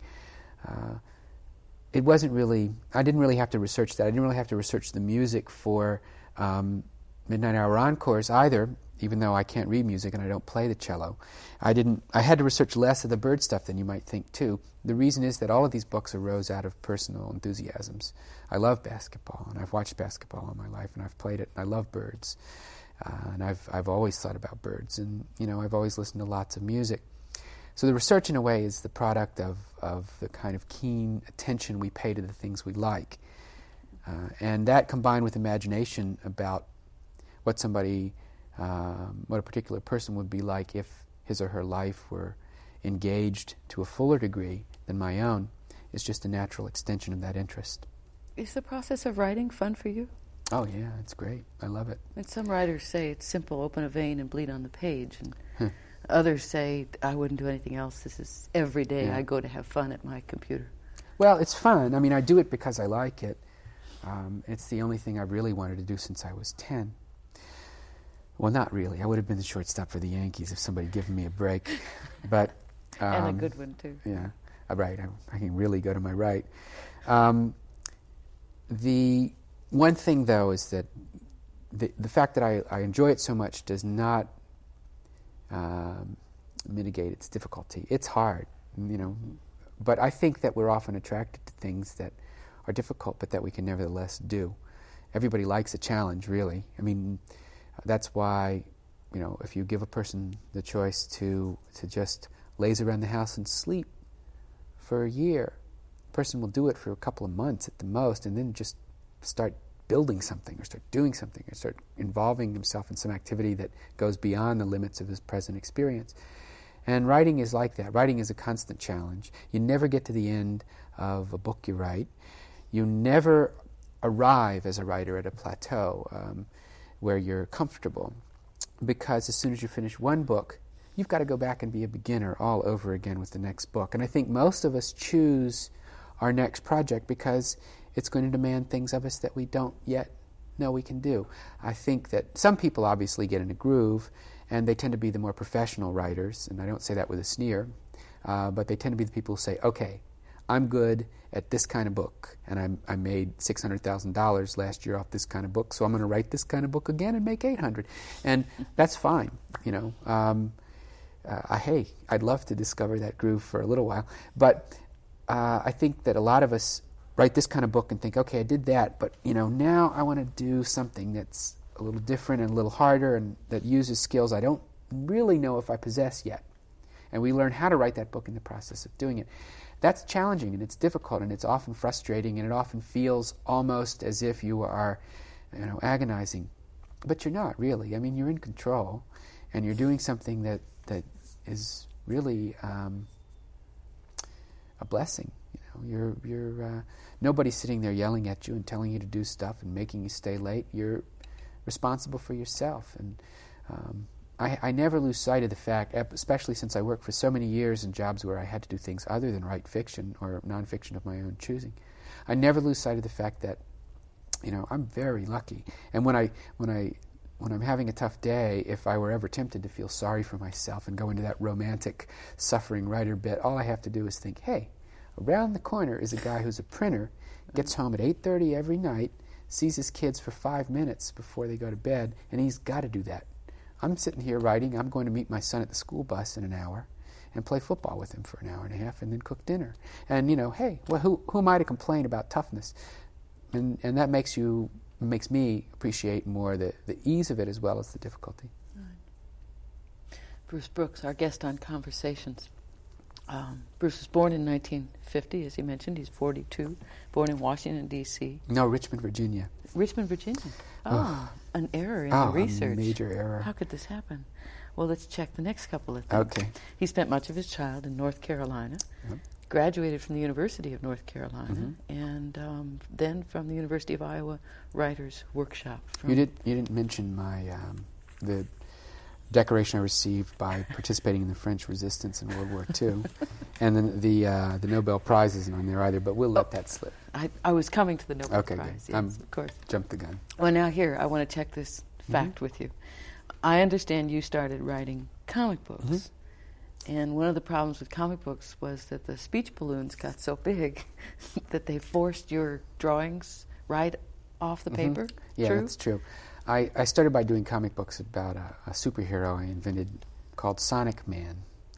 Speaker 2: It wasn't really, I didn't really have to research that. I didn't really have to research the music for Midnight Hour Encores either, even though I can't read music and I don't play the cello. I had to research less of the Byrd stuff than you might think, too. The reason is that all of these books arose out of personal enthusiasms. I love basketball, and I've watched basketball all my life, and I've played it, and I love birds. And I've always thought about birds, and, I've always listened to lots of music. So the research, in a way, is the product of the kind of keen attention we pay to the things we like. And that combined with imagination about what what a particular person would be like if his or her life were engaged to a fuller degree than my own, is just a natural extension of that interest.
Speaker 1: Is the process of writing fun for you?
Speaker 2: Oh, yeah, it's great. I love it.
Speaker 1: And some writers say it's simple, open a vein and bleed on the page. And others say, I wouldn't do anything else. This is every day I go to have fun at my computer.
Speaker 2: Well, it's fun. I mean, I do it because I like it. It's the only thing I've really wanted to do since I was 10. Well, not really. I would have been the shortstop for the Yankees if somebody had given me a break. But
Speaker 1: and a good one, too.
Speaker 2: Yeah, right. I can really go to my right. The one thing, though, is that the fact that I enjoy it so much does not mitigate its difficulty. It's hard, but I think that we're often attracted to things that are difficult, but that we can nevertheless do. Everybody likes a challenge, really. I mean, that's why, if you give a person the choice to just laze around the house and sleep for a year, a person will do it for a couple of months at the most, and then just start building something or start doing something or start involving himself in some activity that goes beyond the limits of his present experience. And writing is like that. Writing is a constant challenge. You never get to the end of a book you write. You never arrive as a writer at a plateau where you're comfortable, because as soon as you finish one book, you've got to go back and be a beginner all over again with the next book. And I think most of us choose our next project because it's going to demand things of us that we don't yet know we can do. I think that some people obviously get in a groove, and they tend to be the more professional writers, and I don't say that with a sneer, but they tend to be the people who say, okay, I'm good at this kind of book, and I made $600,000 last year off this kind of book, so I'm going to write this kind of book again and make $800,000, and that's fine. Hey, I'd love to discover that groove for a little while, but I think that a lot of us write this kind of book and think, okay, I did that, but now I want to do something that's a little different and a little harder and that uses skills I don't really know if I possess yet. And we learn how to write that book in the process of doing it. That's challenging, and it's difficult, and it's often frustrating, and it often feels almost as if you are, agonizing. But you're not, really. I mean, you're in control, and you're doing something that is really a blessing. You're nobody's sitting there yelling at you and telling you to do stuff and making you stay late. You're responsible for yourself, and I never lose sight of the fact, especially since I worked for so many years in jobs where I had to do things other than write fiction or nonfiction of my own choosing. I never lose sight of the fact that, I'm very lucky. And when I'm having a tough day, if I were ever tempted to feel sorry for myself and go into that romantic suffering writer bit, all I have to do is think, hey, around the corner is a guy who's a printer, gets home at 8:30 every night, sees his kids for 5 minutes before they go to bed, and he's got to do that. I'm sitting here writing. I'm going to meet my son at the school bus in an hour and play football with him for an hour and a half and then cook dinner. And, hey, well, who am I to complain about toughness? And that makes me appreciate more the ease of it as well as the difficulty.
Speaker 1: Right. Bruce Brooks, our guest on Conversations. Bruce was born in 1950, as he mentioned. He's 42, born in Washington, D.C.
Speaker 2: No, Richmond, Virginia.
Speaker 1: Richmond, Virginia. Oh. an error in the research.
Speaker 2: A major error.
Speaker 1: How could this happen? Well, let's check the next couple of things.
Speaker 2: Okay.
Speaker 1: He spent much of his childhood in North Carolina, graduated from the University of North Carolina, and then from the University of Iowa Writers Workshop.
Speaker 2: You didn't mention my the decoration I received by participating in the French Resistance in World War II, and then the Nobel Prize isn't on there either. But we'll let that slip.
Speaker 1: I was coming to the Nobel Prize.
Speaker 2: Good.
Speaker 1: Yes, of course.
Speaker 2: Jumped the gun.
Speaker 1: Well, now here I want to check this fact with you. I understand you started writing comic books. And one of the problems with comic books was that the speech balloons got so big that they forced your drawings right off the paper.
Speaker 2: Yeah,
Speaker 1: True?
Speaker 2: that's true. I started by doing comic books about a superhero I invented called Sonic Man.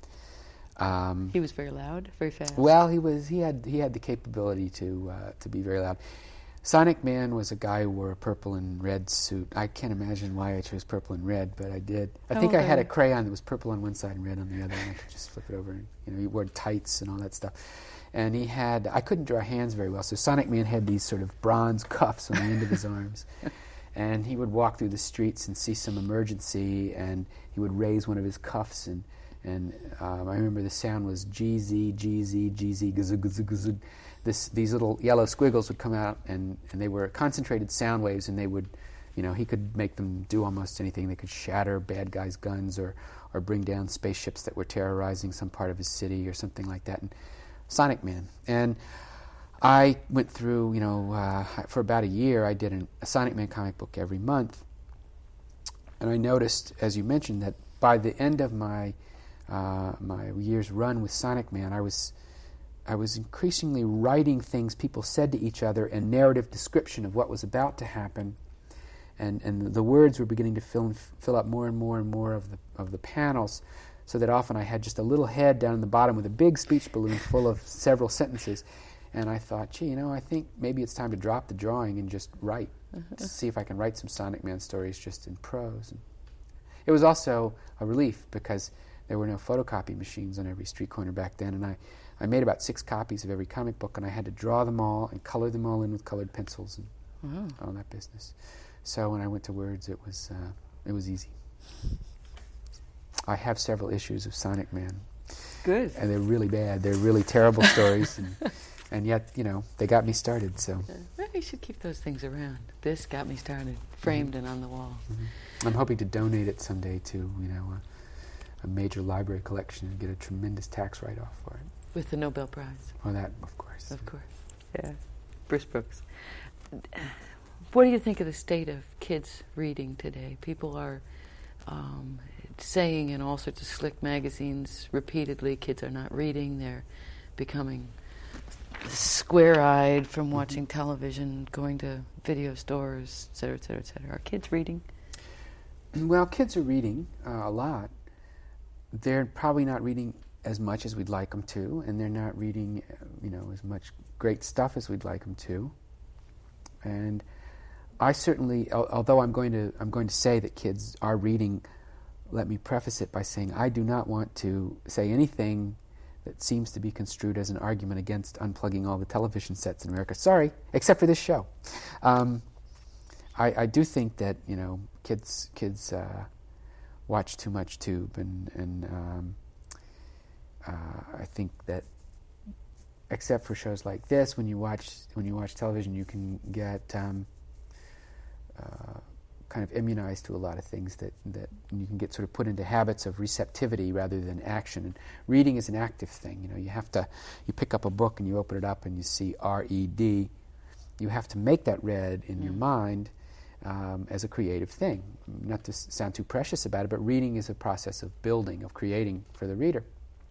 Speaker 1: He was very loud, very fast.
Speaker 2: Well, he had the capability to be very loud. Sonic Man was a guy who wore a purple and red suit. I can't imagine why I chose purple and red, but I did. I think I had a crayon that was purple on one side and red on the other, and I could just flip it over. And, he wore tights and all that stuff. And I couldn't draw hands very well, so Sonic Man had these sort of bronze cuffs on the end of his arms. And he would walk through the streets and see some emergency, and he would raise one of his cuffs, and I remember the sound was GZ, GZ, GZ, gazoo, gazoo, gazoo. These little yellow squiggles would come out, and they were concentrated sound waves, and they would, he could make them do almost anything. They could shatter bad guys' guns or bring down spaceships that were terrorizing some part of his city or something like that. And Sonic Man. And I went through, for about a year, I did a Sonic Man comic book every month. And I noticed, as you mentioned, that by the end of my year's run with Sonic Man, I was increasingly writing things people said to each other and narrative description of what was about to happen, and the words were beginning to fill up more and more and more of the panels, so that often I had just a little head down in the bottom with a big speech balloon full of several sentences, and I thought, gee, I think maybe it's time to drop the drawing and just write, see if I can write some Sonic Man stories just in prose. And it was also a relief because there were no photocopy machines on every street corner back then, and I made about 6 copies of every comic book, and I had to draw them all and color them all in with colored pencils and all that business. So when I went to Words, it was easy. I have several issues of Sonic Man.
Speaker 1: Good.
Speaker 2: And they're really bad. They're really terrible stories, and yet, they got me started. So
Speaker 1: Well, you should keep those things around. This got me started, framed and on the wall.
Speaker 2: I'm hoping to donate it someday to, a major library collection and get a tremendous tax write-off for it.
Speaker 1: With the Nobel Prize.
Speaker 2: Oh, that, of course.
Speaker 1: Of course, yeah. Bruce Brooks. What do you think of the state of kids reading today? People are saying in all sorts of slick magazines repeatedly, kids are not reading, they're becoming square-eyed from watching television, going to video stores, et cetera, et cetera, et cetera. Are kids reading?
Speaker 2: Well, kids are reading a lot. They're probably not reading as much as we'd like them to, and they're not reading, as much great stuff as we'd like them to. And I certainly, although I'm going to say that kids are reading, let me preface it by saying I do not want to say anything that seems to be construed as an argument against unplugging all the television sets in America. Sorry, except for this show. I do think that kids watch too much tube, and I think that except for shows like this, when you watch television, you can get kind of immunized to a lot of things that you can get sort of put into habits of receptivity rather than action. And reading is an active thing. You pick up a book and you open it up and you see R-E-D. You have to make that read in your mind as a creative thing. Not to sound too precious about it, but reading is a process of building, of creating for the reader.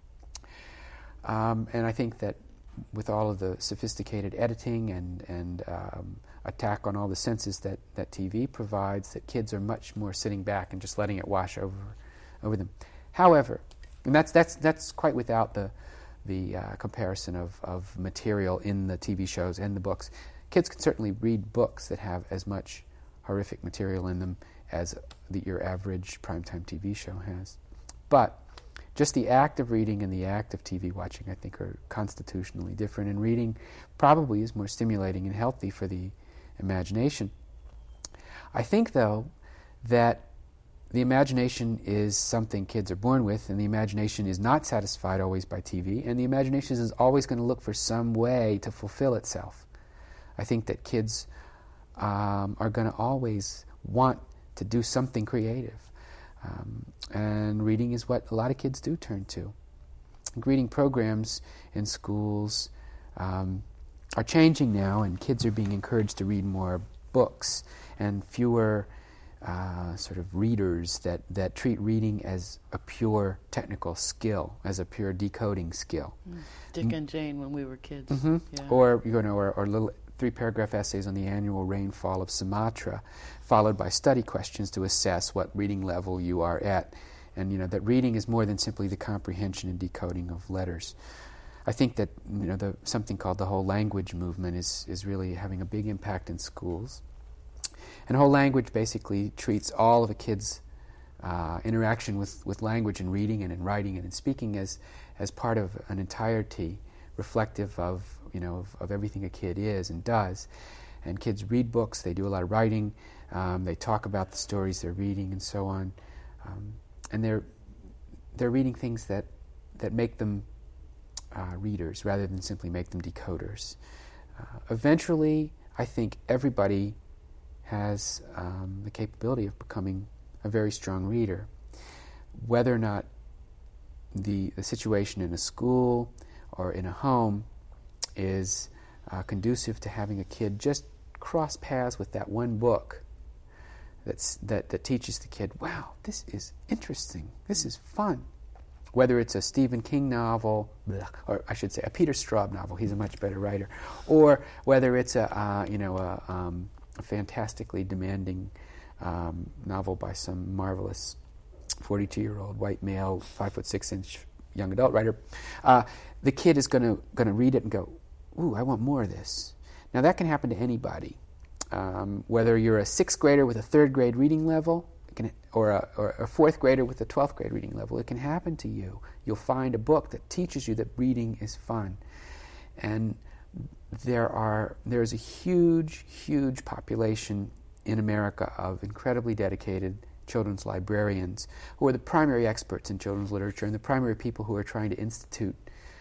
Speaker 2: And I think that with all of the sophisticated editing and attack on all the senses that TV provides, that kids are much more sitting back and just letting it wash over them. However, and that's quite without the comparison of material in the TV shows and the books. Kids can certainly read books that have as much horrific material in them as your average primetime TV show has. But just the act of reading and the act of TV watching, I think, are constitutionally different. And reading probably is more stimulating and healthy for the imagination. I think, though, that the imagination is something kids are born with, and the imagination is not satisfied always by TV, and the imagination is always going to look for some way to fulfill itself. I think that kids are going to always want to do something creative. And reading is what a lot of kids do turn to. Reading programs in schools are changing now, and kids are being encouraged to read more books and fewer sort of readers that treat reading as a pure technical skill, as a pure decoding skill.
Speaker 1: Dick and Jane when we were kids.
Speaker 2: Mm-hmm.
Speaker 1: Yeah.
Speaker 2: Or little 3-paragraph essays on the annual rainfall of Sumatra, followed by study questions to assess what reading level you are at. And that reading is more than simply the comprehension and decoding of letters. I think that something called the whole language movement is really having a big impact in schools. And whole language basically treats all of a kid's interaction with language and reading and in writing and in speaking as part of an entirety reflective of everything a kid is and does. And kids read books, they do a lot of writing, they talk about the stories they're reading and so on. And they're reading things that make them readers rather than simply make them decoders. Eventually, I think everybody has the capability of becoming a very strong reader. Whether or not the situation in a school or in a home is conducive to having a kid just cross paths with that one book that teaches the kid, wow, this is interesting, this is fun. Whether it's a Stephen King novel, or I should say a Peter Straub novel, he's a much better writer, or whether it's a fantastically demanding novel by some marvelous 42-year-old white male, 5'6" young adult writer, the kid is going to read it and go, ooh, I want more of this. Now that can happen to anybody. Whether you're a 6th grader with a 3rd grade reading level, or a 4th grader with a 12th grade reading level, it can happen to you. You'll find a book that teaches you that reading is fun. And there's a huge, huge population in America of incredibly dedicated children's librarians who are the primary experts in children's literature and the primary people who are trying to institute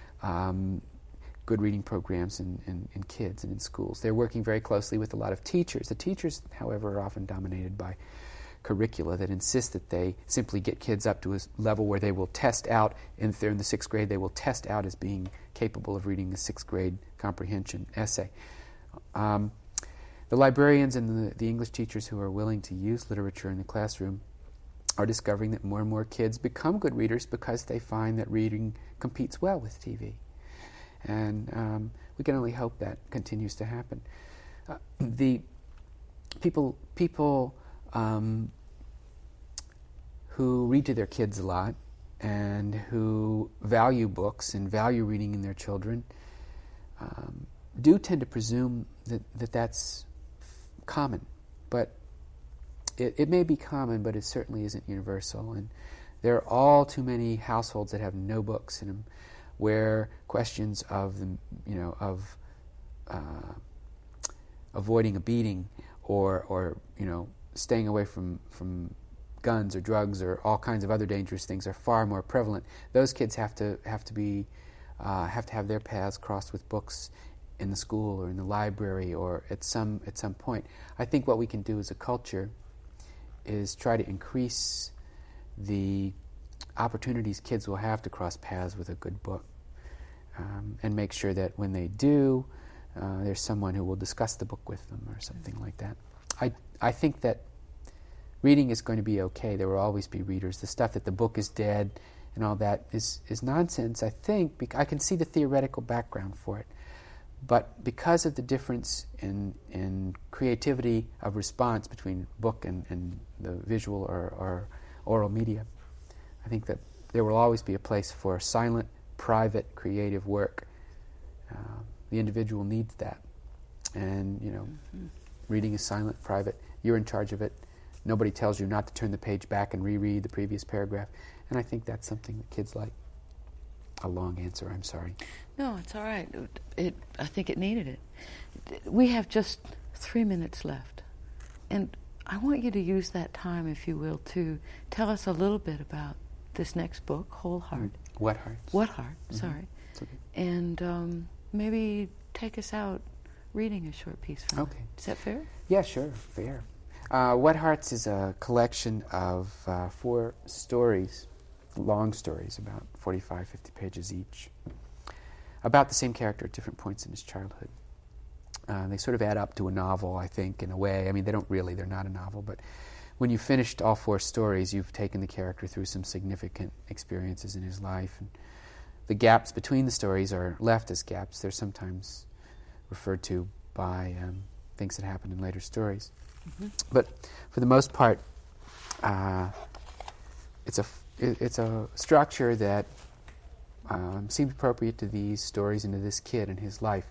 Speaker 2: good reading programs in kids and in schools. They're working very closely with a lot of teachers. The teachers, however, are often dominated by curricula that insist that they simply get kids up to a level where they will test out, if they're in the 6th grade, they will test out as being capable of reading a 6th grade comprehension essay. The librarians and the English teachers who are willing to use literature in the classroom are discovering that more and more kids become good readers because they find that reading competes well with TV. And we can only hope that continues to happen. The people who read to their kids a lot and who value books and value reading in their children do tend to presume that that's common. But it may be common, but it certainly isn't universal. And there are all too many households that have no books in them, where questions of avoiding a beating or staying away from guns or drugs or all kinds of other dangerous things are far more prevalent. Those kids have to have their paths crossed with books in the school or in the library or at some point. I think what we can do as a culture is try to increase the opportunities kids will have to cross paths with a good book, and make sure that when they do, there's someone who will discuss the book with them or something like that. I think that reading is going to be okay. There will always be readers. The stuff that the book is dead and all that is nonsense, I think. I can see the theoretical background for it. But because of the difference in creativity of response between book and the visual or oral media, I think that there will always be a place for silent, private, creative work. The individual needs that. And, reading is silent, private. You're in charge of it. Nobody tells you not to turn the page back and reread the previous paragraph. And I think that's something that kids like. A long answer, I'm sorry.
Speaker 1: No, it's all right. I think it needed it. We have just 3 minutes left. And I want you to use that time, if you will, to tell us a little bit about this next book, Whole Heart.
Speaker 2: What Hearts?
Speaker 1: What Heart, sorry.
Speaker 2: It's okay.
Speaker 1: And maybe take us out reading a short piece from it. Is that fair?
Speaker 2: Yeah, sure, fair. What Hearts is a collection of 4 stories, long stories, about 45, 50 pages each, about the same character at different points in his childhood. They sort of add up to a novel, I think, in a way. I mean, they don't really, they're not a novel, but when you've finished all 4 stories, you've taken the character through some significant experiences in his life. And the gaps between the stories are left as gaps. They're sometimes referred to by things that happened in later stories. Mm-hmm. But for the most part, it's a structure that seemed appropriate to these stories and to this kid and his life.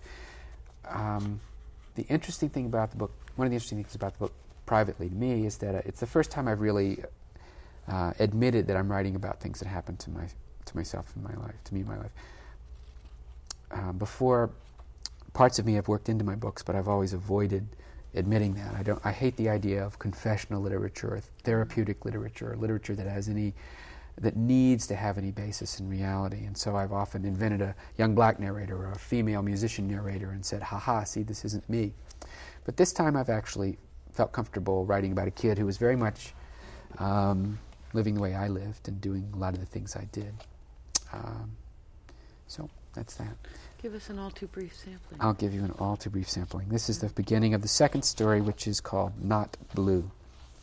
Speaker 2: The interesting thing about the book, one of the interesting things about the book privately to me, is that it's the first time I've really admitted that I'm writing about things that happened to myself in my life, to me in my life. Before, parts of me have worked into my books, but I've always avoided admitting that. I hate the idea of confessional literature, or therapeutic literature, or literature that needs to have any basis in reality. And so I've often invented a young black narrator or a female musician narrator and said, ha-ha, see, this isn't me. But this time I've actually felt comfortable writing about a kid who was very much living the way I lived and doing a lot of the things I did. So that's that.
Speaker 1: Give us an all-too-brief sampling.
Speaker 2: I'll give you an all-too-brief sampling. This is the beginning of the second story, which is called Not Blue.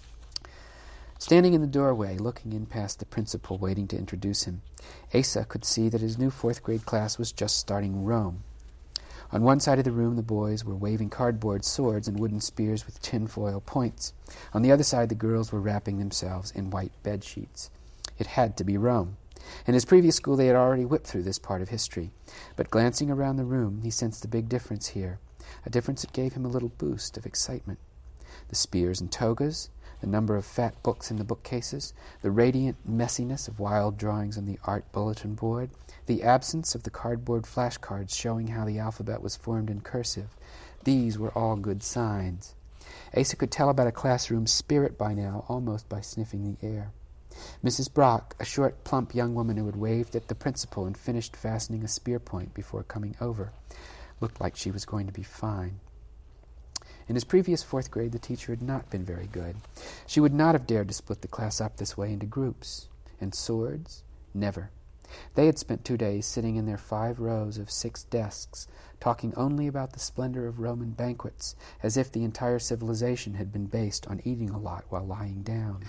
Speaker 2: Standing in the doorway, looking in past the principal, waiting to introduce him, Asa could see that his new 4th grade class was just starting Rome. On one side of the room, the boys were waving cardboard swords and wooden spears with tinfoil points. On the other side, the girls were wrapping themselves in white bed sheets. It had to be Rome. In his previous school, they had already whipped through this part of history. But glancing around the room, he sensed a big difference here, a difference that gave him a little boost of excitement. The spears and togas, the number of fat books in the bookcases, the radiant messiness of wild drawings on the art bulletin board, the absence of the cardboard flashcards showing how the alphabet was formed in cursive. These were all good signs. Asa could tell about a classroom spirit by now, almost by sniffing the air. Mrs. Brock, a short, plump young woman who had waved at the principal and finished fastening a spear point before coming over, looked like she was going to be fine. In his previous 4th grade, the teacher had not been very good. She would not have dared to split the class up this way into groups. And swords? Never. They had spent 2 days sitting in their 5 rows of 6 desks, talking only about the splendor of Roman banquets, as if the entire civilization had been based on eating a lot while lying down.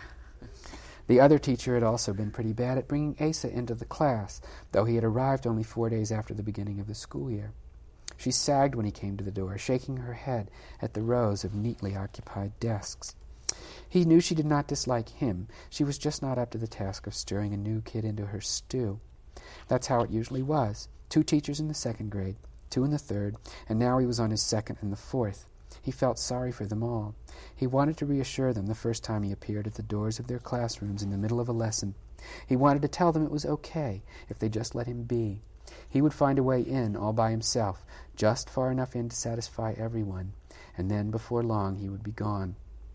Speaker 2: The other teacher had also been pretty bad at bringing Asa into the class, though he had arrived only 4 days after the beginning of the school year. She sagged when he came to the door, shaking her head at the rows of neatly occupied desks. He knew she did not dislike him. She was just not up to the task of stirring a new kid into her stew. That's how it usually was. 2 teachers in the 2nd grade, 2 in the 3rd, and now he was on his 2nd and the 4th. He felt sorry for them all. He wanted to reassure them the first time he appeared at the doors of their classrooms in the middle of a lesson. He wanted to tell them it was okay if they just let him be. He would find a way in all by himself, just far enough in to satisfy everyone, and then before long he would be gone.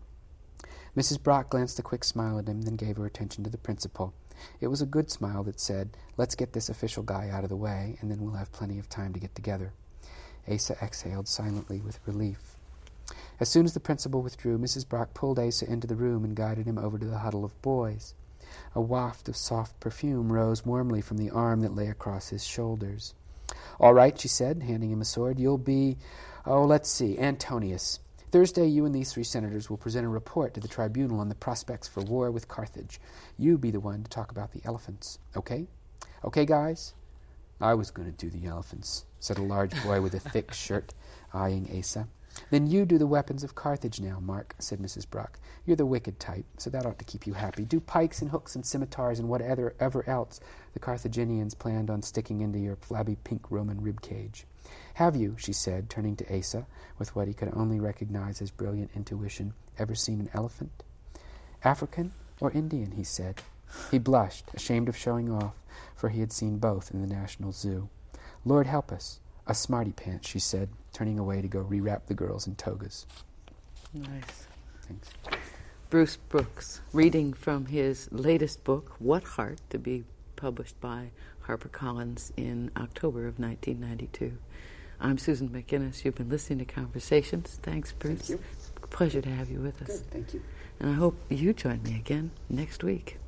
Speaker 2: Mrs. Brock glanced a quick smile at him, then gave her attention to the principal. It was a good smile that said, "Let's get this official guy out of the way, and then we'll have plenty of time to get together." Asa exhaled silently with relief. As soon as the principal withdrew, Mrs. Brock pulled Asa into the room and guided him over to the huddle of boys. A waft of soft perfume rose warmly from the arm that lay across his shoulders. "All right," she said, handing him a sword. "You'll be, let's see, Antonius. Thursday, you and these 3 senators will present a report to the tribunal on the prospects for war with Carthage. You be the one to talk about the elephants, okay? Okay, guys?" "I was going to do the elephants," said a large boy with a thick shirt, eyeing Asa. "Then you do the weapons of Carthage now, Mark," said Mrs. Brock. "You're the wicked type, so that ought to keep you happy. Do pikes and hooks and scimitars and whatever else the Carthaginians planned on sticking into your flabby pink Roman ribcage. Have you," she said, turning to Asa, with what he could only recognize as brilliant intuition, "ever seen an elephant?" "African or Indian?" he said. He blushed, ashamed of showing off, for he had seen both in the National Zoo. "Lord help us, a smarty pants," she said, turning away to go rewrap the girls in togas.
Speaker 1: Nice.
Speaker 2: Thanks.
Speaker 1: Bruce Brooks, reading from his latest book, What Heart, to be published by HarperCollins in October of 1992. I'm Susan McInnes. You've been listening to Conversations. Thanks, Bruce.
Speaker 2: Thank you.
Speaker 1: Pleasure to have you with us.
Speaker 2: Good, thank you.
Speaker 1: And I hope you join me again next week.